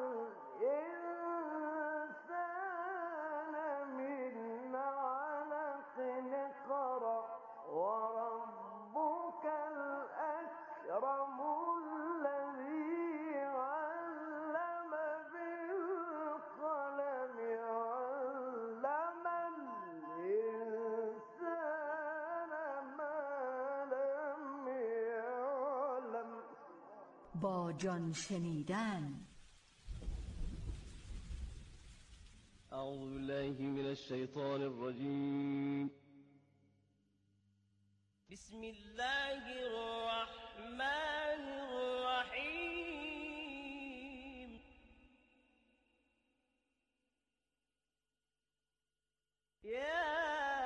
الإنسان من علق اقرأ وربك الأكرم الذي علم بالقلم علم الإنسان ما لم يعلم. با جان شنیدن. اعوذ بالله من الشیطان الرجیم. بسم الله الرحمن الرحیم. یا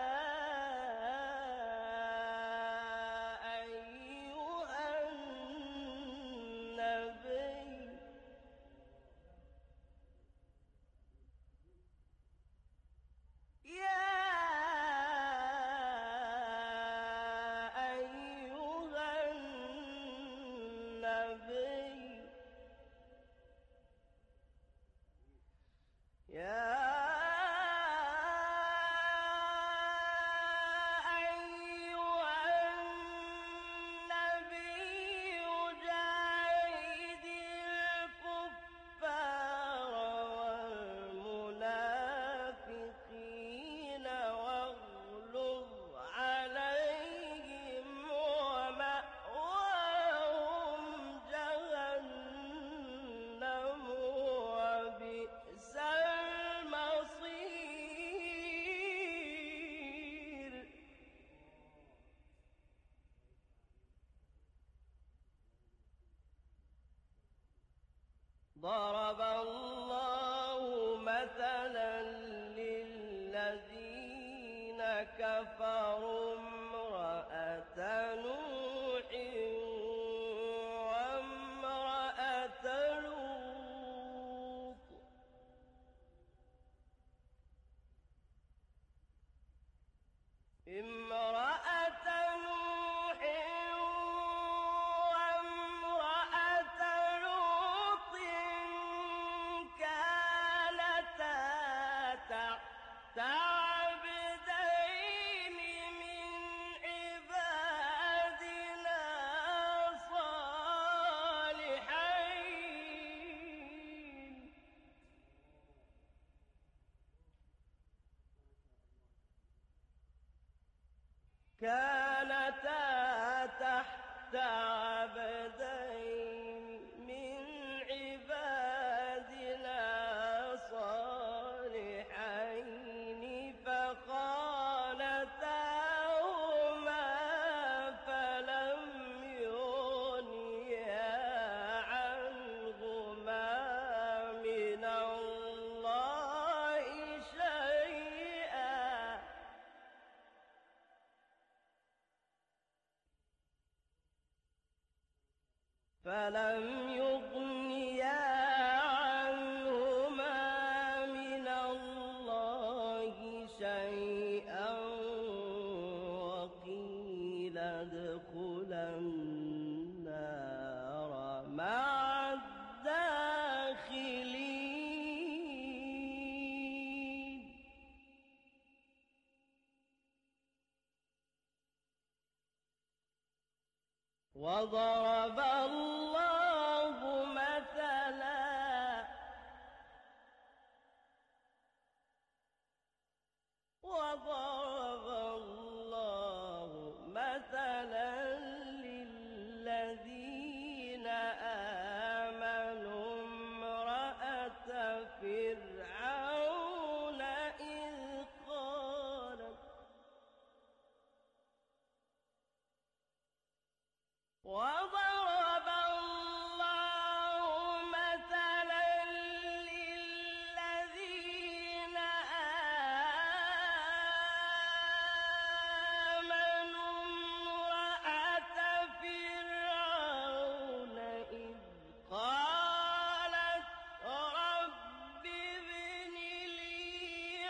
ایها النبی ضرب الله مثلا للذين كفروا امرأة نوح وامرأة لوط عبدين من عبادنا صالحين كانتا تحت عبدين من عبادنا صالحين فخانتاهما فلم يغنيا عنهما من الله شيئا فلم يغنيا عنهما من الله شيئا وقيل ادخلا النار مع الداخلين. وضرب الله مثلا للذين آمنوا امرأة فرعون إذ قالت وضرب الله مثلا للذين آمنوا امرأة فرعون إذ قالت رب ابن لي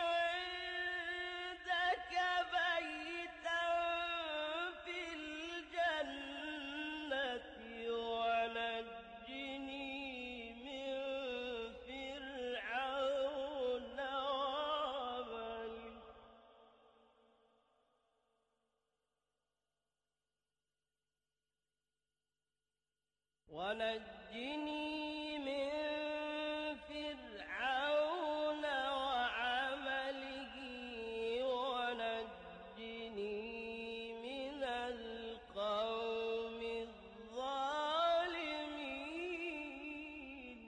عندك بيتا في الجنة ونجني من فرعون وعمله ونجني من القوم الظالمين.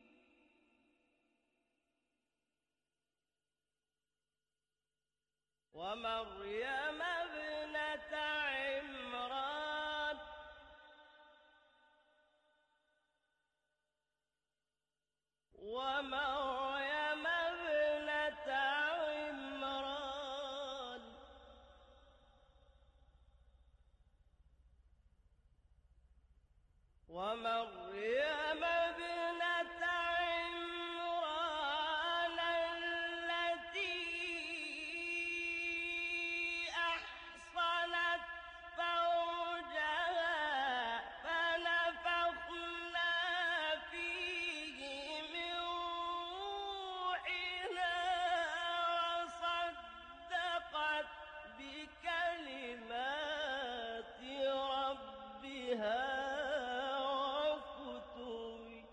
ومريم ابنة عمران ومريم ابنة عمران ومريم ابنة عمران التي أحصنت فرجها فنفخنا فيه من روحنا وصدقت بكلمات ربها وكتبه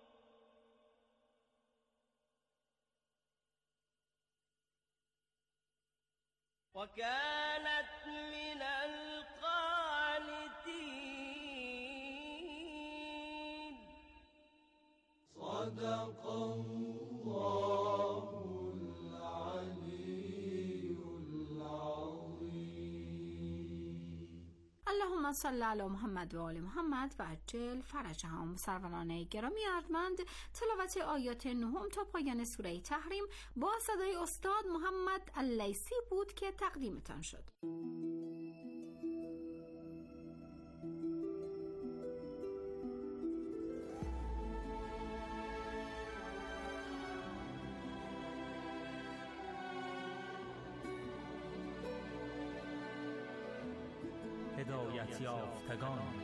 وكانت من القانتين. صدق الله العلي العظيم. اللهم صل علی محمد و آل محمد و عجل فرجهم. سروران گرامی ارجمند، تلاوت آیات 9 تا پایان سوره تحریم با صدای استاد محمد اللیثی بود که تقدیمتان شد. هدایت یافتگان.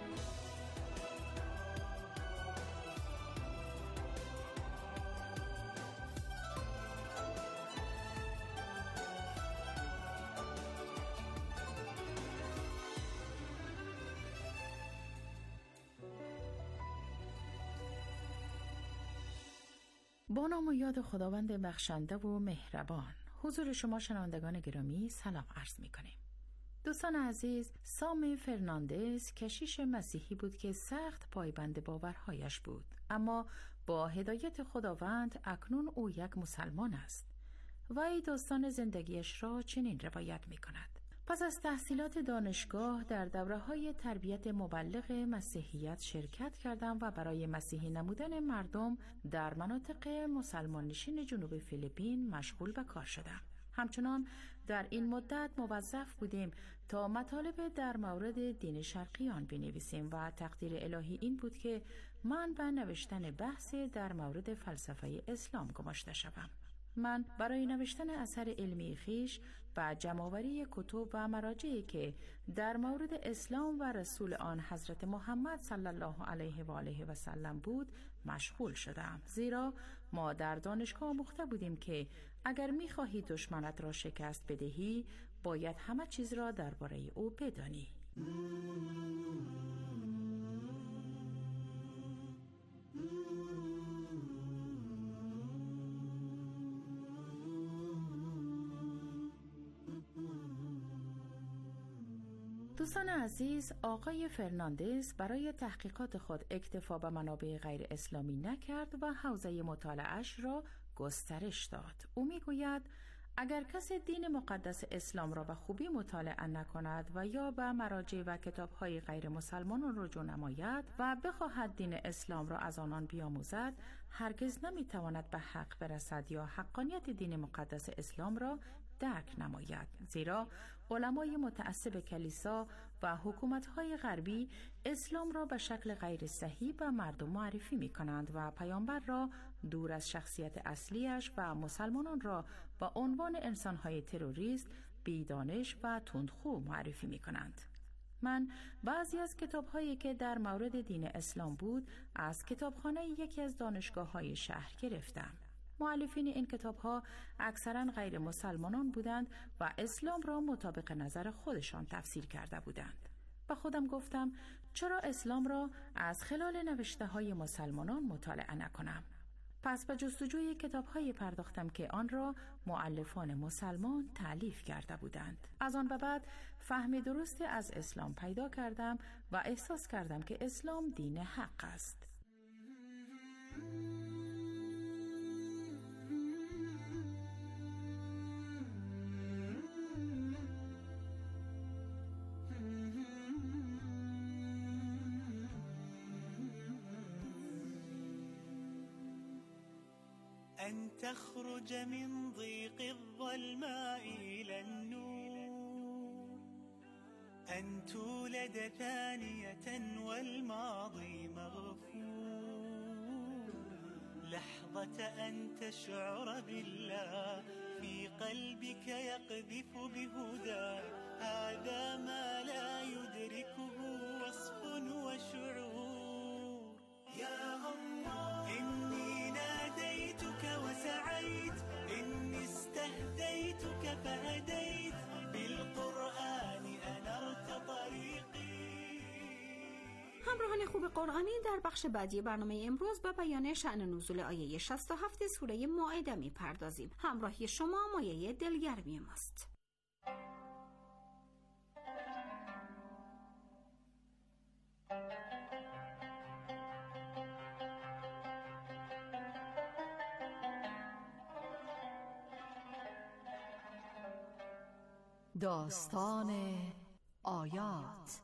با نام و یاد خداوند بخشنده و مهربان. حضور شما شنوندگان گرامی سلام عرض می‌کنیم. دوستان عزیز، سام فرناندز کشیش مسیحی بود که سخت پایبند باورهایش بود، اما با هدایت خداوند اکنون او یک مسلمان است. وی داستان زندگیش را چنین روایت می کند. پس از تحصیلات دانشگاه در دوره‌های تربیت مبلغ مسیحیت شرکت کردم و برای مسیحی نمودن مردم در مناطق مسلمان نشین جنوب فیلیپین مشغول به کار شدم. همچنان در این مدت موظف بودیم تا مطالب در مورد دین شرقیان بنویسیم و تقدیر الهی این بود که من به نوشتن بحثی در مورد فلسفه اسلام گماشته شوم. من برای نوشتن اثر علمی خیش و جمع‌آوری کتب و مراجعی که در مورد اسلام و رسول آن حضرت محمد صلی الله علیه و آله و سلم بود مشغول شدم، زیرا ما در دانشگاه آموخته بودیم که اگر می‌خواهی دشمنت را شکست بدهی باید همه چیز را درباره او بدانی. دوستان عزیز، آقای فرناندز برای تحقیقات خود اکتفا به منابع غیر اسلامی نکرد و حوزه مطالعه‌اش را گسترش داد. او میگوید اگر کسی دین مقدس اسلام را به خوبی مطالعه نکند و یا به مراجع و کتاب‌های غیر مسلمانان رجوع نماید و بخواهد دین اسلام را از آنان بیاموزد، هرگز نمیتواند به حق برسد یا حقانیت دین مقدس اسلام را درک نماید، زیرا علمای متعصب کلیسا و حکومت‌های غربی اسلام را به شکل غیر صحیح به مردم معرفی می‌کنند و پیامبر را دور از شخصیت اصلیش و مسلمانان را با عنوان انسان‌های تروریست، بیدانش و تندخو معرفی می‌کنند. من بعضی از کتاب‌هایی که در مورد دین اسلام بود از کتابخانه یکی از دانشگاه‌های شهر گرفتم. مؤلفین این کتاب‌ها اکثراً غیر مسلمانان بودند و اسلام را مطابق نظر خودشان تفسیر کرده بودند. با خودم گفتم چرا اسلام را از خلال نوشته‌های مسلمانان مطالعه نکنم؟ پس به جستجوی کتاب‌های پرداختم که آن را مؤلفان مسلمان تألیف کرده بودند. از آن به بعد فهم درستی از اسلام پیدا کردم و احساس کردم که اسلام دین حق است. أن تخرج من ضيق الظلماء إلى النور، أن تولد ثانية والماضي مغفور، لحظة أن تشعر بالله في قلبك يقذف بهدى، هذا ما لا يدركه وصف وشعور. يا الله إني ناديتك وسعيت، إني استهديتك فهديت، بالقرآن أنرت طريقي. همراهان خوب قرآنی، در بخش بعدی برنامه امروز به بیان شأن نزول آیه 67 سوره مائده می‌پردازیم. همراهی شما مایه دلگرمی ماست. داستان آیات.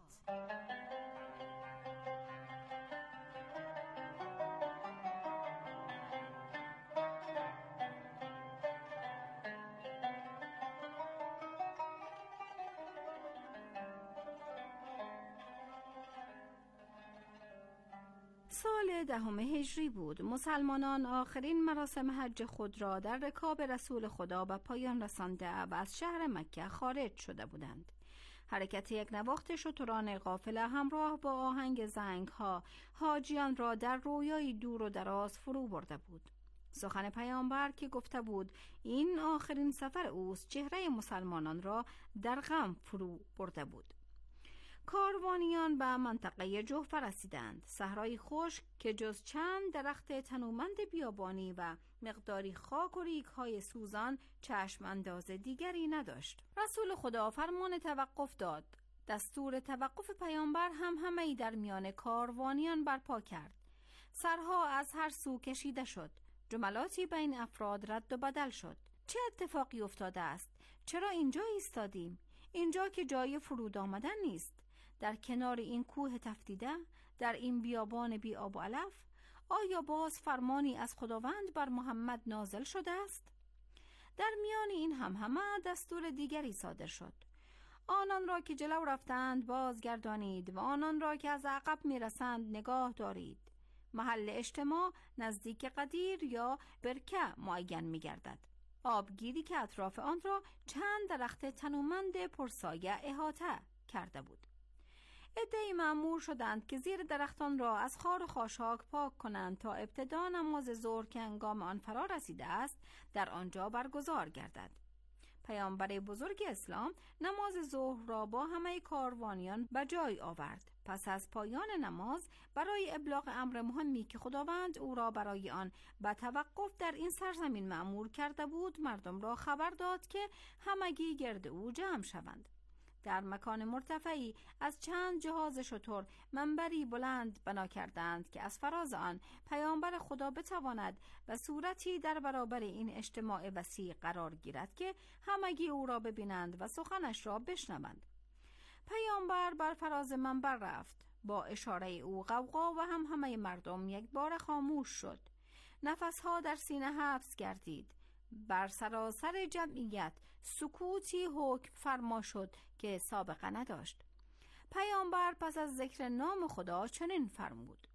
سال 10 هجری بود. مسلمانان آخرین مراسم حج خود را در رکاب رسول خدا به پایان رسانده و از شهر مکه خارج شده بودند. حرکت یک نواخت شتران قافله همراه با آهنگ زنگ‌ها حاجیان را در رویای دور و دراز فرو برده بود. سخن پیامبر که گفته بود این آخرین سفر اوست، چهره مسلمانان را در غم فرو برده بود. کاروانیان به منطقه جحفه رسیدند، صحرای خشک که جز چند درخت تنومند بیابانی و مقداری خاک و ریگ‌های سوزان چشم انداز دیگری نداشت. رسول خدا فرمان توقف داد. دستور توقف پیامبر همهمه‌ای در میان کاروانیان برپا کرد. سرها از هر سو کشیده شد. جملاتی بین افراد رد و بدل شد. چه اتفاقی افتاده است؟ چرا اینجا ایستادیم؟ اینجا که جای فرود آمدن نیست. در کنار این کوه تفتیده، در این بیابان بی آب و علف، آیا باز فرمانی از خداوند بر محمد نازل شده است؟ در میان این همهمه دستور دیگری صادر شد. آنان را که جلو رفتند بازگردانید و آنان را که از عقب میرسند نگاه دارید. محل اجتماع نزدیک قدیر یا برکه معین می گردد. آبگیری که اطراف آن را چند درخت تنومند پرسایه احاطه کرده بود. عده‌ای مأمور شدند که زیر درختان را از خار و خاشاک پاک کنند تا ابتدا نماز ظهر که هنگام آن فرا رسیده است در آنجا برگزار گردد. پیامبر بزرگ اسلام نماز ظهر را با همه کاروانیان به جای آورد. پس از پایان نماز برای ابلاغ امر مهمی که خداوند او را برای آن به توقف در این سرزمین مأمور کرده بود، مردم را خبر داد که همگی گرد او جمع شوند. در مکان مرتفعی از چند جهاز شتر منبری بلند بنا کردند که از فراز آن پیامبر خدا بتواند به صورتی در برابر این اجتماع وسیع قرار گیرد که همگی او را ببینند و سخنش را بشنوند. پیامبر بر فراز منبر رفت. با اشاره او غوغا و همه مردم یک بار خاموش شد. نفسها در سینه حبس گردید. بر سراسر جمعیت سکوتی حکم فرما شد که سابقه نداشت. پیامبر پس از ذکر نام خدا چنین فرمود: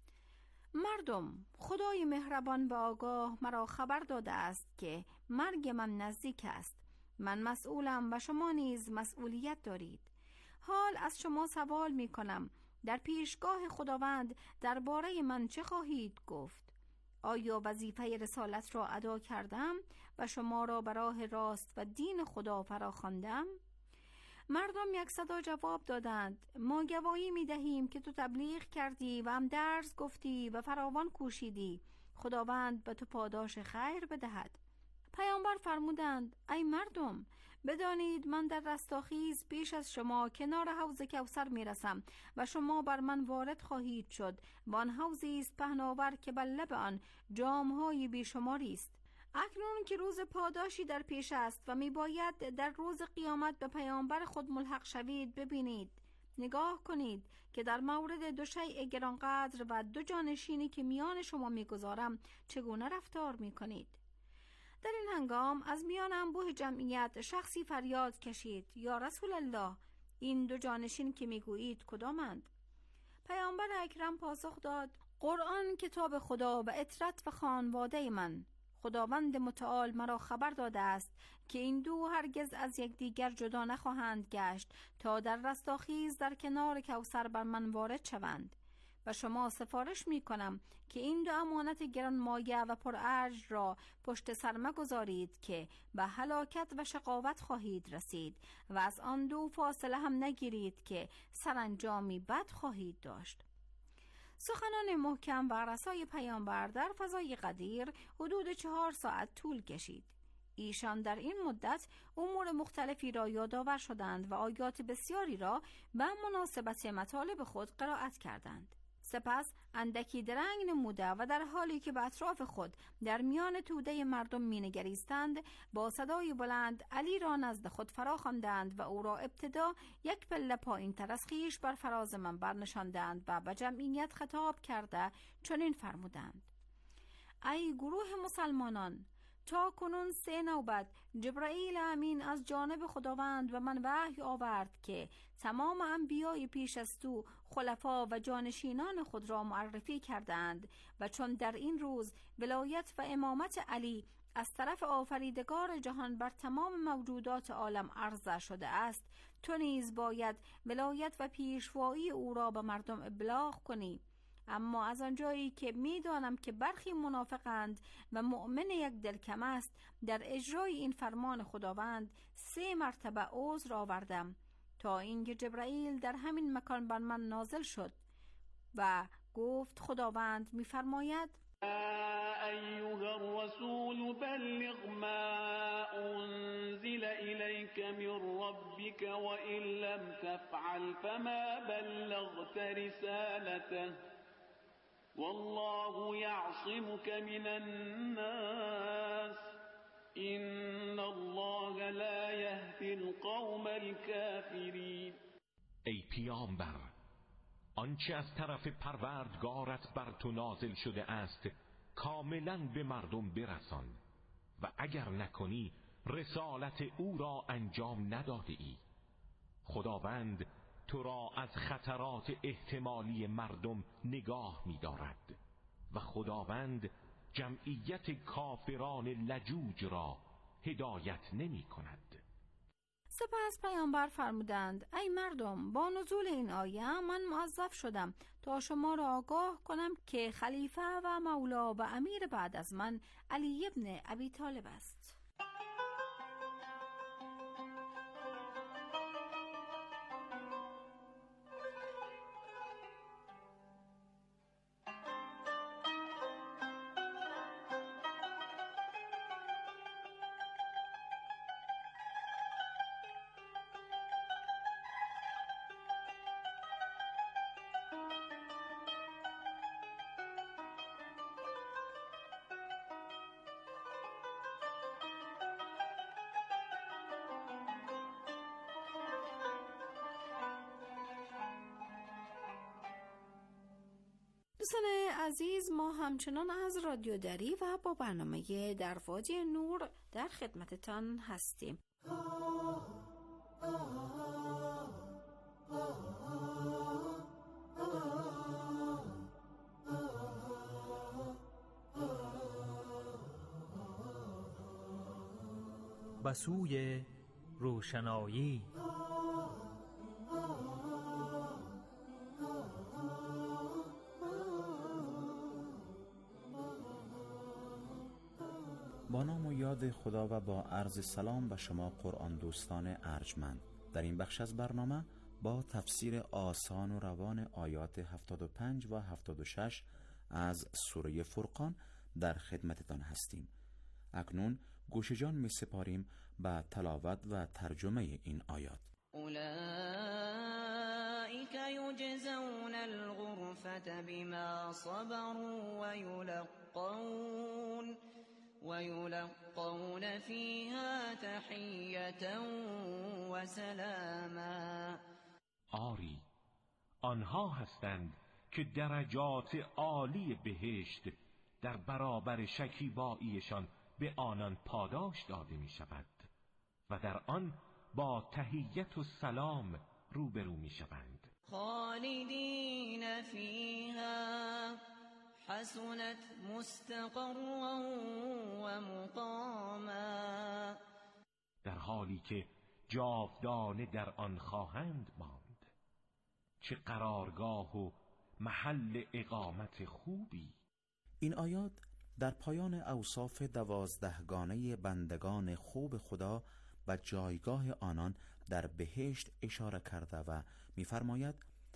مردم، خدای مهربان و آگاه مرا خبر داده است که مرگ من نزدیک است. من مسئولم و شما نیز مسئولیت دارید. حال از شما سوال می کنم، در پیشگاه خداوند درباره من چه خواهید گفت؟ آیا وظیفه رسالت را ادا کردم و شما را به راه راست و دین خدا فراخواندم؟ مردم یک صدا جواب دادند: ما گواهی می دهیم که تو تبلیغ کردی و هم درس گفتی و فراوان کوشیدی. خداوند به تو پاداش خیر بدهد. پیامبر فرمودند: ای مردم، بدانید من در رستاخیز پیش از شما کنار حوض کوثر می رسم و شما بر من وارد خواهید شد و آن حوضی است پهناور که بر لب آن جام‌های بیشماری است. اکنون که روز پاداشی در پیش است و می باید در روز قیامت به پیامبر خود ملحق شوید، ببینید، نگاه کنید که در مورد دو شیء گرانقدر و دو جانشینی که میان شما می گذارم چگونه رفتار می کنید. در این هنگام از میان انبوه جمعیت شخصی فریاد کشید: یا رسول الله، این دو جانشین که میگویید کدامند؟ پیامبر اکرم پاسخ داد: قرآن کتاب خدا و عترت و خانواده من. خداوند متعال مرا خبر داده است که این دو هرگز از یکدیگر جدا نخواهند گشت تا در رستاخیز در کنار کوثر بر من وارد شوند. و شما سفارش می کنم که این دو امانت گرانمایه و پرارج را پشت سر مگذارید که به هلاکت و شقاوت خواهید رسید و از آن دو فاصله هم نگیرید که سرانجامی بد خواهید داشت. سخنان محکم و رسای پیامبر در فضای قدیر حدود 4 ساعت طول کشید. ایشان در این مدت امور مختلفی را یادآور شدند و آیات بسیاری را به مناسبت مطالب خود قرائت کردند. سپس اندکی درنگ نموده و در حالی که به اطراف خود در میان توده مردم مینگریستند، با صدای بلند علی را نزد خود فرا خواندند و او را ابتدا یک پله پایین تر از خویش بر فراز منبر نشاندند و به جمعیت خطاب کرده چنین فرمودند: ای گروه مسلمانان، تا کنون 3 نوبت جبرائیل امین از جانب خداوند و من وحی آورد که تمام انبیای پیش از تو خلفا و جانشینان خود را معرفی کردند و چون در این روز ولایت و امامت علی از طرف آفریدگار جهان بر تمام موجودات عالم عرضه شده است، تو نیز باید ولایت و پیشوایی او را به مردم ابلاغ کنی. اما از آنجایی که میدانم که برخی منافقند و مؤمن یک دل کم است، در اجرای این فرمان خداوند 3 مرتبه عذر آوردم تا اینکه جبرائیل در همین مکان بر من نازل شد و گفت: خداوند می‌فرماید: أيها الرسول بلغ ما أنزل إليك من ربك وإن لم تفعل فما بلغت رسالته والله يعصمك من الناس إن الله لا يهدي القوم الكافرين. ای پیامبر، آنچه از طرف پروردگارت بر تو نازل شده است کاملا به مردم برسان و اگر نکنی رسالت او را انجام نداده ای. خداوند تو را از خطرات احتمالی مردم نگاه می‌دارد و خداوند جمعیت کافران لجوج را هدایت نمی‌کند. سپس پیامبر فرمودند: ای مردم، با نزول این آیه من موظف شدم تا شما را آگاه کنم که خلیفه و مولا و امیر بعد از من علی ابن ابی طالب است. دوستان عزیز، ما همچنان از رادیو دری و با برنامه در وادی نور در خدمتتان هستیم. به سوی روشنایی. با نام و یاد خدا و با عرض سلام به شما قرآن دوستان ارجمند. در این بخش از برنامه با تفسیر آسان و روان آیات 75 و 76 از سوره فرقان در خدمتتان هستیم. اکنون گوش جان می سپاریم به تلاوت و ترجمه این آیات. اولئک یجزون الغرفة بما صبروا ويلقون فيها تحية وسلاما. آری، آنها هستند که درجات عالی بهشت در برابر شکیباییشان به آنان پاداش داده می شود و در آن با تحیت و سلام روبرو می شوند. خالدین فیها حسنت مستقرا و مقاما. در حالی که جاودانه در آن خواهند ماند. چه قرارگاه و محل اقامت خوبی. این آیات در پایان اوصاف 12 گانه بندگان خوب خدا و جایگاه آنان در بهشت اشاره کرده و می‌فرماید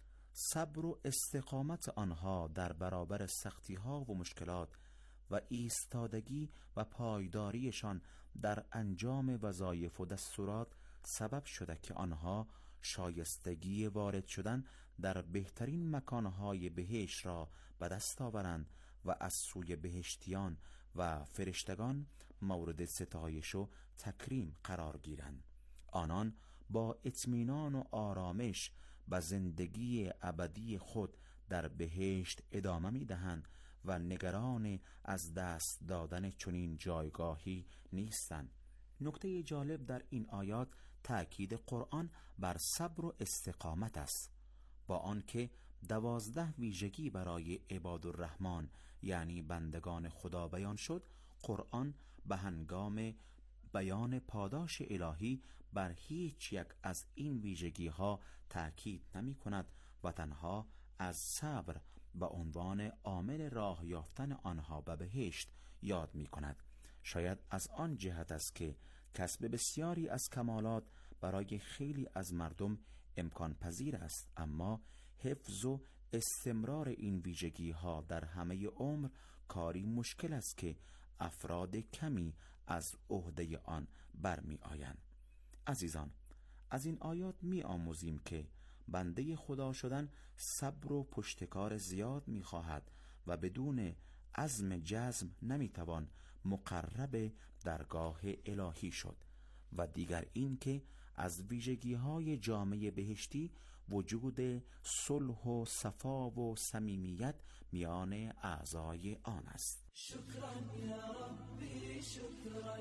صبر و استقامت آنها در برابر سختی‌ها و مشکلات و ایستادگی و پایداریشان در انجام وظایف و دستورات سبب شده که آنها شایستگی وارد شدن در بهترین مکانهای بهشت را به دست آورند و از سوی بهشتیان و فرشتگان مورد ستایش و تکریم قرار گیرند. آنان با اطمینان و آرامش به زندگی ابدی خود در بهشت ادامه می‌دهند و نگران از دست دادن چنین جایگاهی نیستند. نکته جالب در این آیات تأکید قرآن بر صبر و استقامت است، با آنکه 12 ویژگی برای عبادالرحمن یعنی بندگان خدا بیان شد. قرآن به هنگام بیان پاداش الهی بر هیچ یک از این ویژگی ها تأکید نمی کند و تنها از صبر به عنوان عامل راه یافتن آنها به بهشت یاد می کند. شاید از آن جهت است که کسب بسیاری از کمالات برای خیلی از مردم امکان پذیر است، اما حفظ و استمرار این ویژگی ها در همه عمر کاری مشکل است که افراد کمی از عهده آن برمی آیند. عزیزان، از این آیات می آموزیم که بنده خدا شدن صبر و پشتکار زیاد می خواهد و بدون عزم جزم نمی توان مقرب درگاه الهی شد. و دیگر این که از ویژگی های جامعه بهشتی وجود صلح و صفا و صمیمیت میان اعضای آن است. شکرا یا ربی شکرا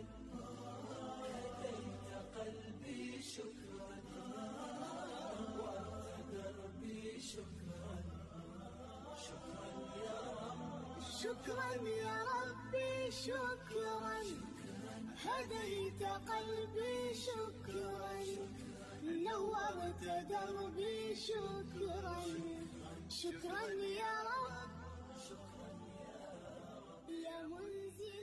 هدیت قلبی شکرا وارتقيت شكرا يا ربي شكرا هديت قلبي شكرا نورت دربي شكرا شكرا يا رب يا منزل